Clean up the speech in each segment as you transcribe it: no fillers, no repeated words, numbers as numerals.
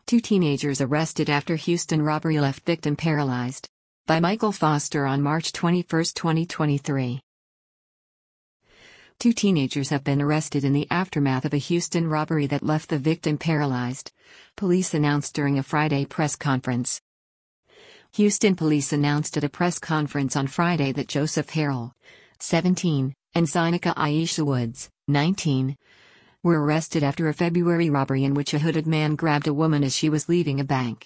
Two teenagers arrested after Houston robbery left victim paralyzed. By Michael Foster on March 21, 2023. Two teenagers have been arrested in the aftermath of a Houston robbery that left the victim paralyzed, police announced during a Friday press conference. Houston police announced at a press conference on Friday that Joseph Harrell, 17, and Zynica Aisha Woods, 19, were arrested after a February robbery in which a hooded man grabbed a woman as she was leaving a bank.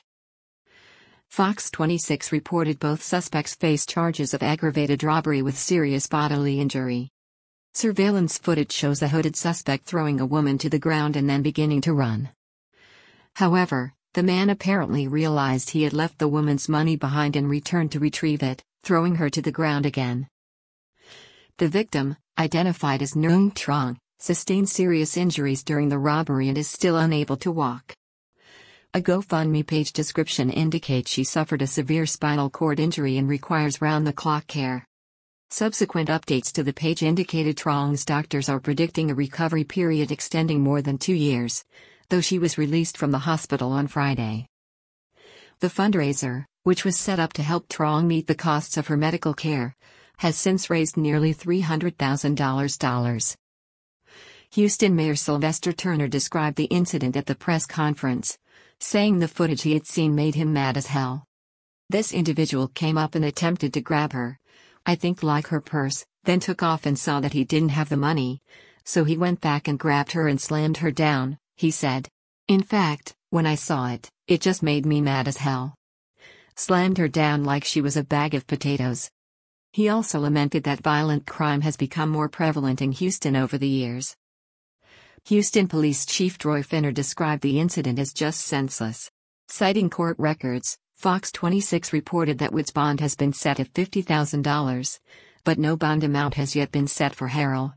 Fox 26 reported both suspects face charges of aggravated robbery with serious bodily injury. Surveillance footage shows a hooded suspect throwing a woman to the ground and then beginning to run. However, the man apparently realized he had left the woman's money behind and returned to retrieve it, throwing her to the ground again. The victim, identified as Nguyen Trong, sustained serious injuries during the robbery and is still unable to walk. A GoFundMe page description indicates she suffered a severe spinal cord injury and requires round-the-clock care. Subsequent updates to the page indicated Trong's doctors are predicting a recovery period extending more than 2 years, though she was released from the hospital on Friday. The fundraiser, which was set up to help Trong meet the costs of her medical care, has since raised nearly $300,000. Houston Mayor Sylvester Turner described the incident at the press conference, saying the footage he had seen made him mad as hell. This individual came up and attempted to grab her, I think like her purse, then took off and saw that he didn't have the money, so he went back and grabbed her and slammed her down, he said. In fact, when I saw it, it just made me mad as hell. Slammed her down like she was a bag of potatoes. He also lamented that violent crime has become more prevalent in Houston over the years. Houston Police Chief Troy Finner described the incident as just senseless. Citing court records, Fox 26 reported that Wood's bond has been set at $50,000, but no bond amount has yet been set for Harrell.